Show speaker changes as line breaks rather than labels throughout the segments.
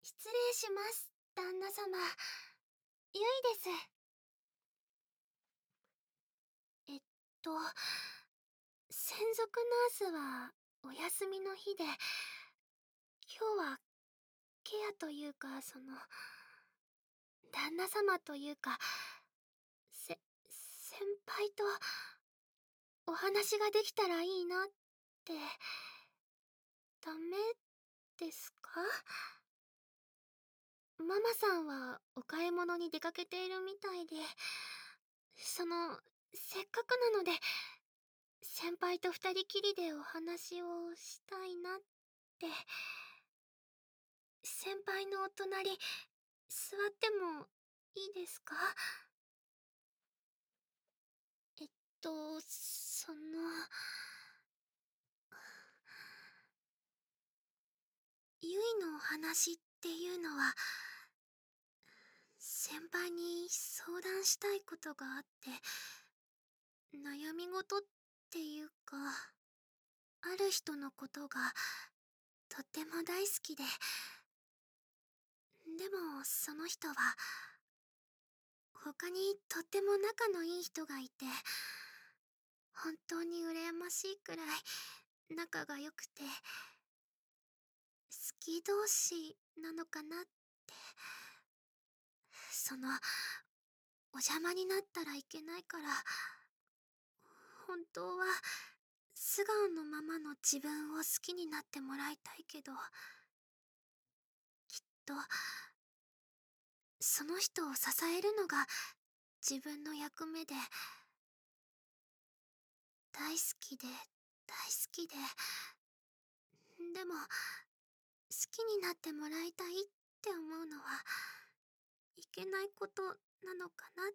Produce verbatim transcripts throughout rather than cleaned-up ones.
失礼します、旦那様。ゆいです。えっと、専属ナースはお休みの日で、今日はケアというか、その、旦那様というか、せ、先輩とお話ができたらいいなって、ダメですか？ママさんはお買い物に出かけているみたいで、その、せっかくなので、先輩と二人きりでお話をしたいなって。先輩のお隣、座ってもいいですか？えっと、その、ゆいのお話っていうのは、先輩に相談したいことがあって、悩み事っていうか、ある人のことがとっても大好きで、でもその人は他にとっても仲のいい人がいて、本当に羨ましいくらい仲が良くて、好き同士なのかなって。その、お邪魔になったらいけないから、本当は素顔のままの自分を好きになってもらいたいけど、きっとその人を支えるのが自分の役目で、大好きで大好きで、でも好きになってもらいたいって思うのはいけないことなのかなって。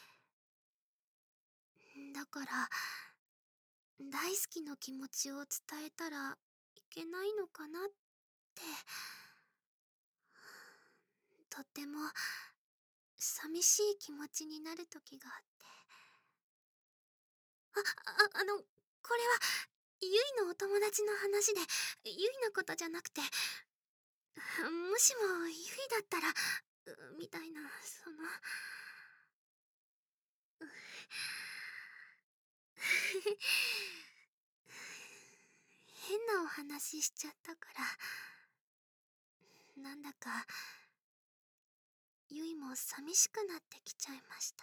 だから大好きの気持ちを伝えたらいけないのかなって、とっても寂しい気持ちになる時があって。あ、あ、あの、これはゆいのお友達の話で、ゆいのことじゃなくて、もしもゆいだったら、うみたいな、その、変なお話しちゃったから、なんだかゆいも寂しくなってきちゃいました。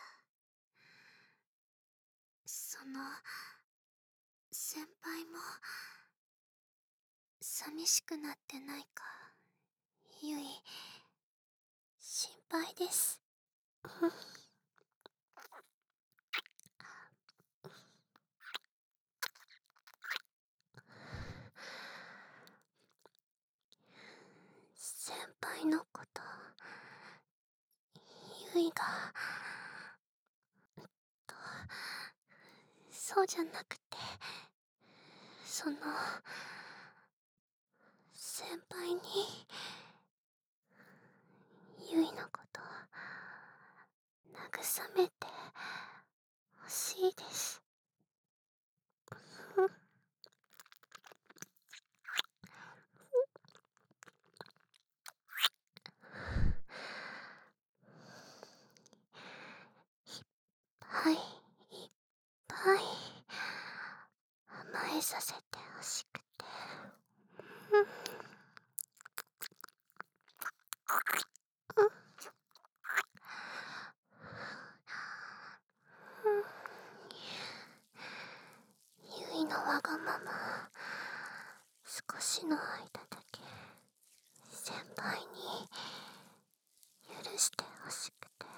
その、先輩も寂しくなってないか、ゆい、心配です。先輩のこと、ゆいが、と、そうじゃなくて、その、先輩に、ゆいのこと、慰めて、ほしいです。はい、いっぱい甘えさせてほしくて。ゆいのわがまま、少しの間だけ先輩に許してほしくて。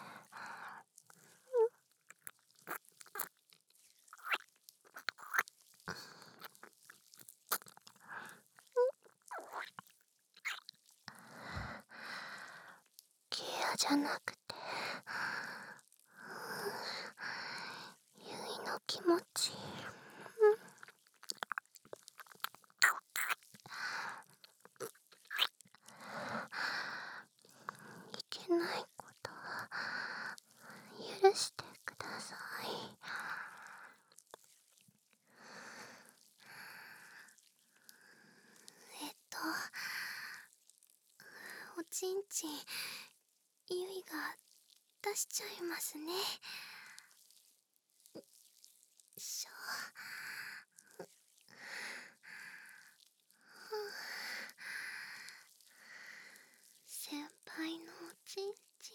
ケアじゃなくて、ゆいの気持ち、いけないことは許してください。えっと、おおちんちんゆいが出しちゃいますね。しょ先輩のおちんちん、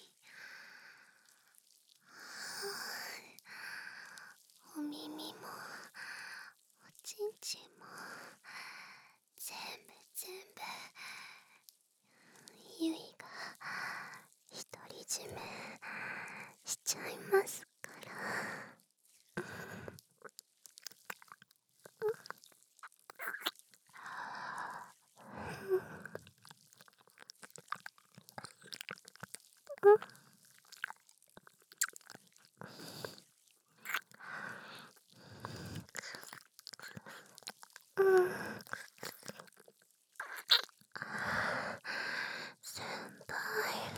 お耳もおちんちんも全部全部ゆいが独り占めしちゃいますから。先輩、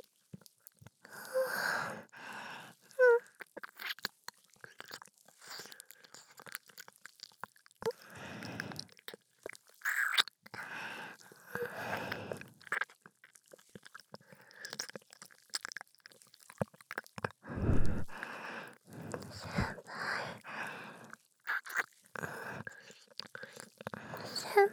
先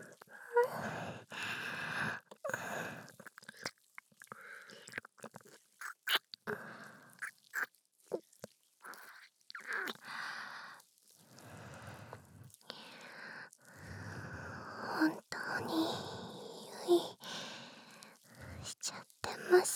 本当にゆいしちゃってます。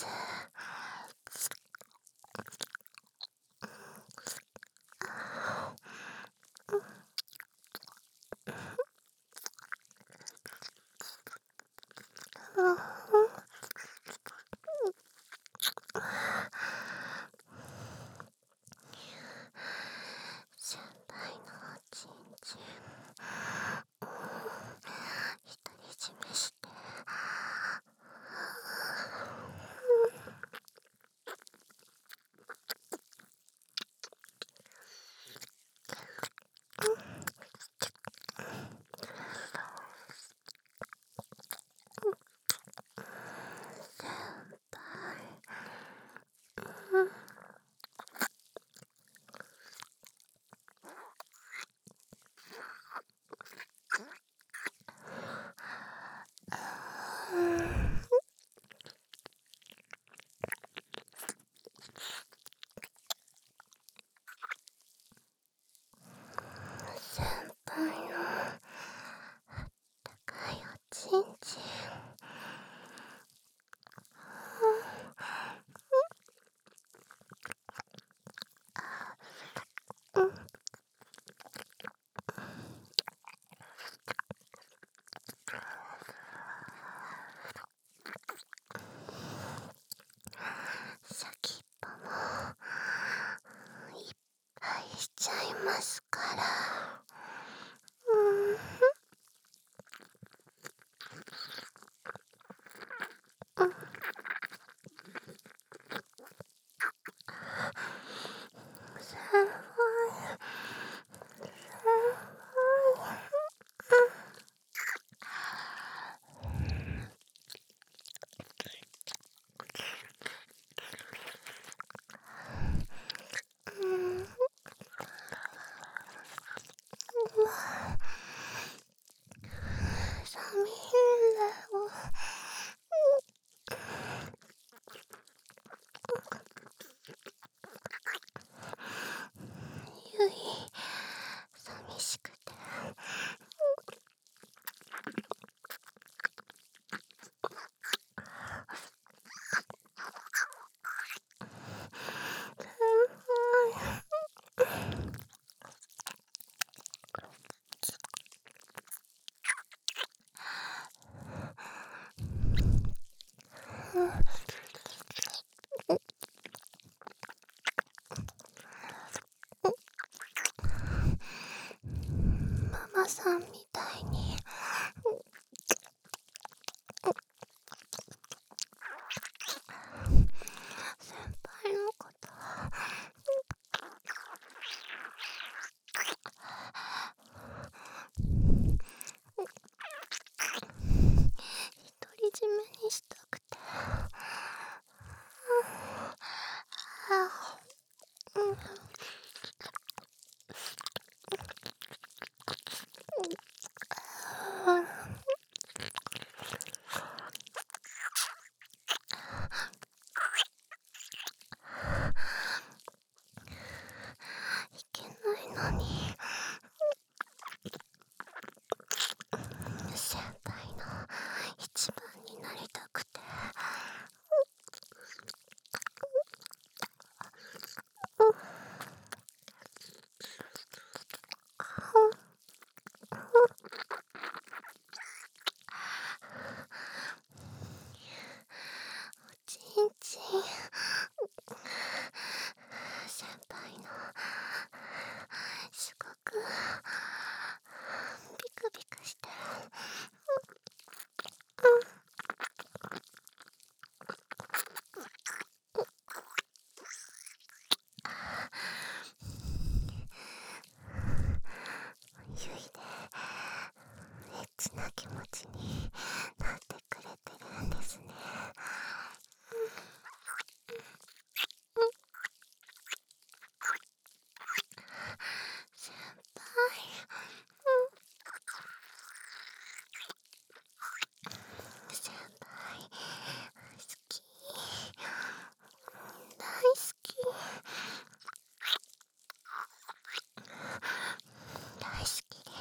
先輩のおちんちん独り占めして、先輩の高いおちんちん、先っぽもいっぱいしちゃいますから。うん先輩、寂しいです。ゆい、寂しくて。ママさんみたいに先輩のこと独り占めにしたくて。うん。いけないのに。先輩の一番になりたくて。おちんちん。先輩のすごくビクビクしてる。ゆいでエッチな気持ちになってくれてるんですね。先輩、先輩好き、大好き、大好きです。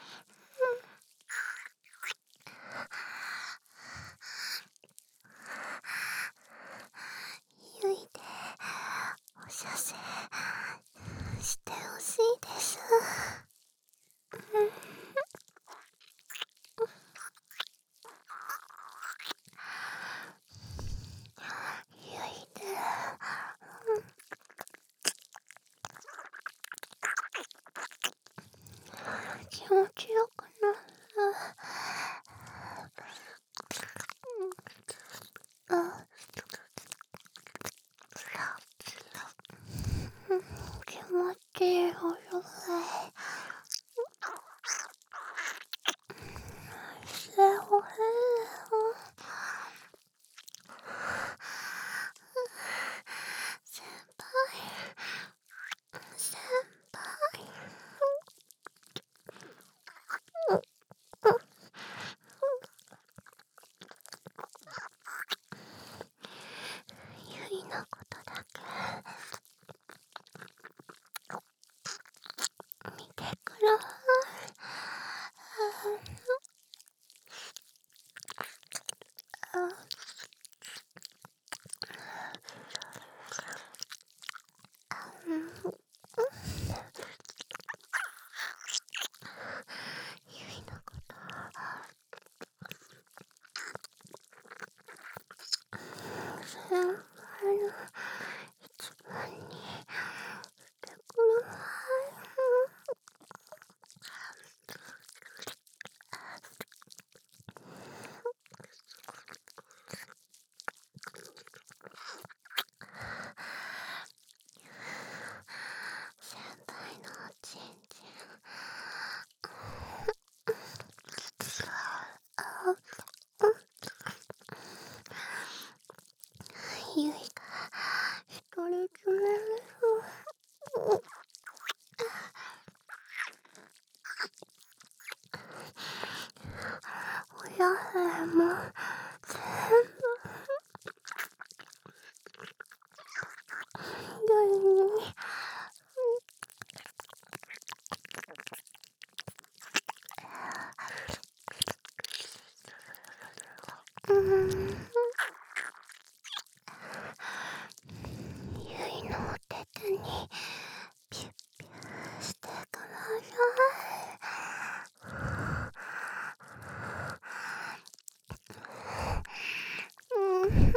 ゆいでお射精してほしいです。ゆいで気持ちよくなる。あ、気持ちいいほどね。してほしい。先輩、先輩。ゆいのことだけ見てくらさい。ゆいのこと先輩の一番にしてください。先輩のおちんちんゆいが独り占める。おやせも全部ゆいにうんゆいのお手手にピュッピュッしてください。うん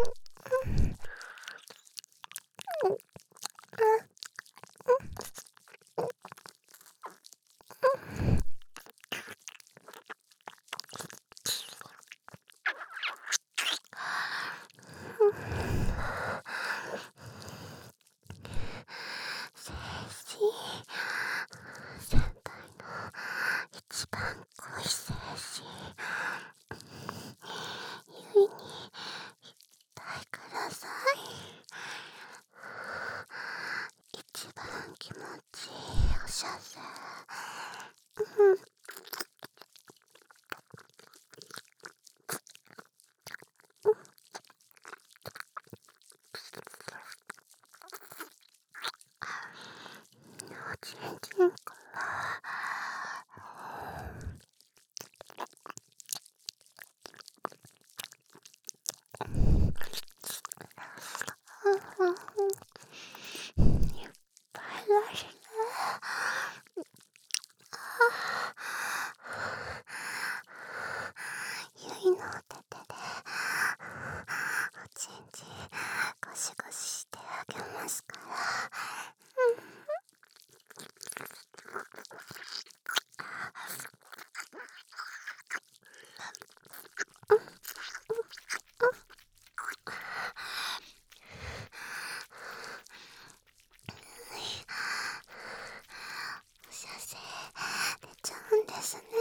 ですね。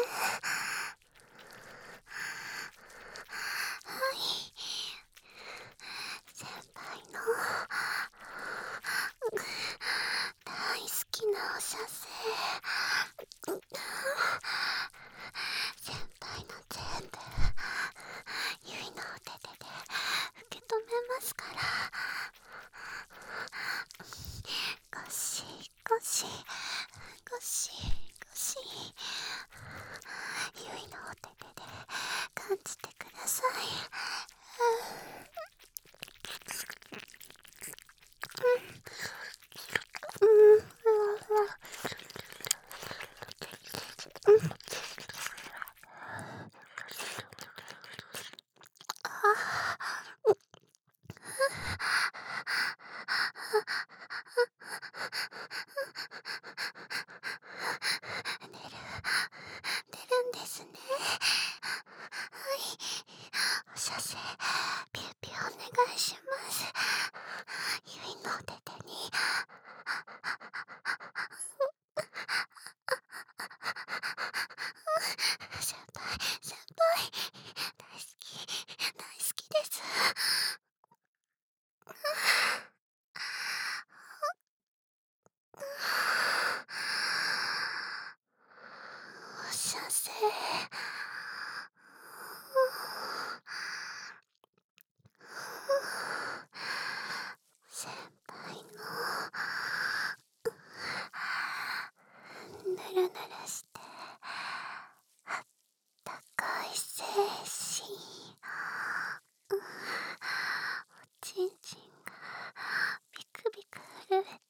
はい。先輩の大好きなお射精、先輩の全部ゆいのお手手で受け止めますから。ゴシゴシゴシゴシ、ゆいのお手手で感じてください。うん、うん、出るんですね。はい。お射精、ピューピューお願いします。ゆいのお手手に。先輩、先輩、大好き、大好きです。お射精。先輩のぬるぬるしてあったかい精子、おちんちんがビクビク震えて、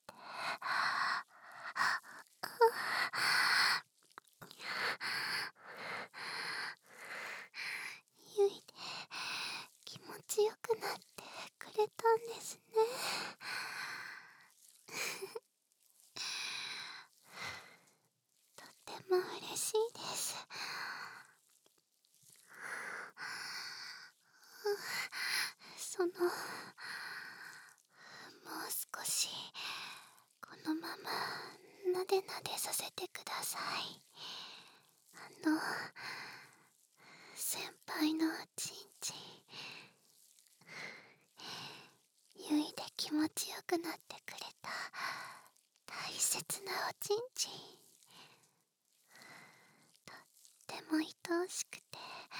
ゆいで気持ちよくなってくれたんですね。とっても嬉しいです。その、もう少しこのままなでなでさせてください。あの、先輩のおちんちん、ゆいで気持ちよくなってくれた大切なおちんちん、とっても愛おしくて、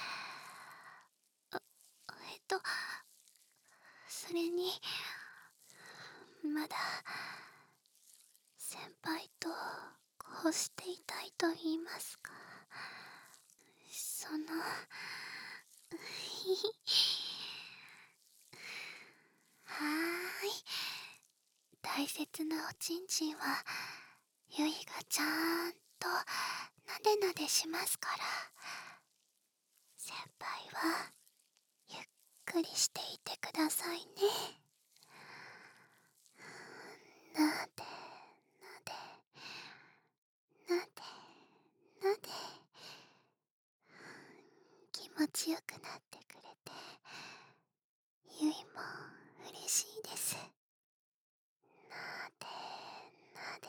あえっとそれにまだ先輩とこうしていたいと言いますか、そのはーい、大切なおちんちんはゆいがちゃんとなでなでしますから、先輩はゆっくりしていてくださいね。なでなでなでなで、気持ちよくなってくれてゆいも嬉しいです。なでなで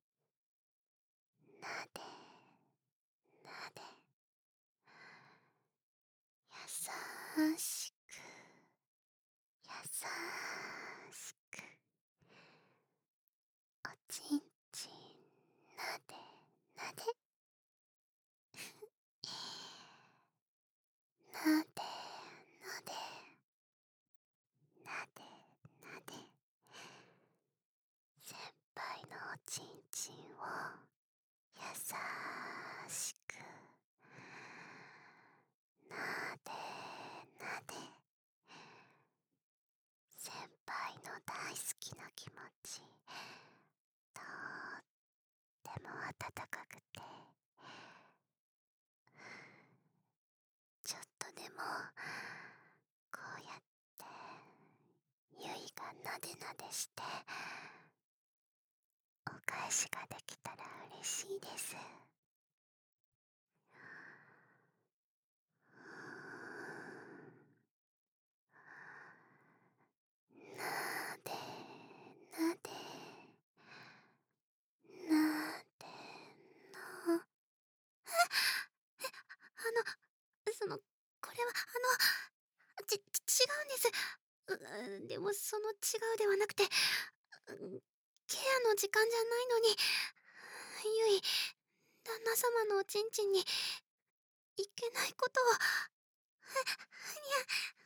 なでなで、やさしくやさしく、おちんちんなでなでなでなでなでなで、先輩のおちんちんをやさしくなでなで、先輩の大好きな気持ち、とっても温かくて、ちょっとでもこうやってゆいがなでなでしてお返しができたら嬉しいです。なでなでなでな。 でもその違うではなくて、ケアの時間じゃないのに、ゆい、旦那様のおちんちんにいけないことを、にゃ、